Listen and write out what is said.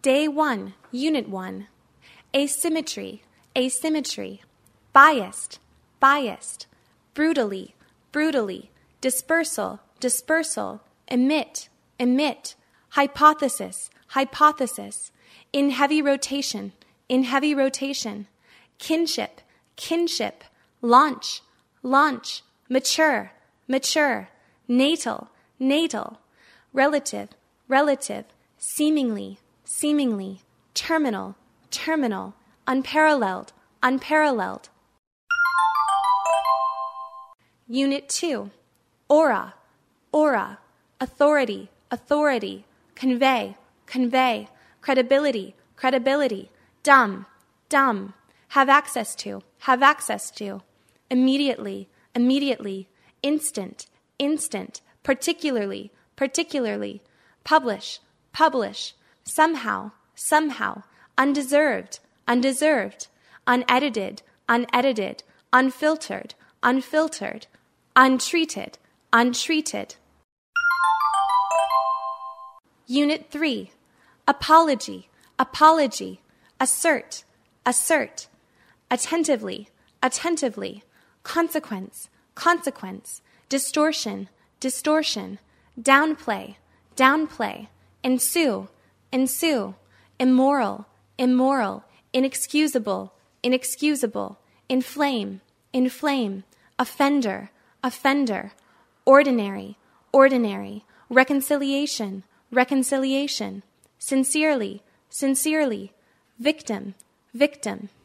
Day 1, Unit 1. Asymmetry, asymmetry. Biased, biased. Brutally, brutally. Dispersal, dispersal. Emit, emit. Hypothesis, hypothesis. In heavy rotation, in heavy rotation. Kinship, kinship. Launch, launch. Mature, mature. Natal, natal. Relative, relative. Seemingly, seemingly. Terminal, terminal. Unparalleled, unparalleled. Unit 2. Aura, aura. Authority, authority. Convey, convey. Credibility, credibility. Dumb, dumb. Have access to, have access to. Immediately, immediately. Instant, instant. Particularly, particularly. Publish, publish. Somehow, somehow. Undeserved, undeserved. Unedited, unedited. Unfiltered, unfiltered. Untreated, untreated. Unit 3. Apology, apology. Assert, assert. Attentively, attentively. Consequence, consequence. Distortion, distortion. Downplay, downplay. Ensue, ensue. Immoral, immoral. Inexcusable, inexcusable. Inflame, inflame. Offender, offender. Ordinary, ordinary. Reconciliation, reconciliation. Sincerely, sincerely. Victim, victim.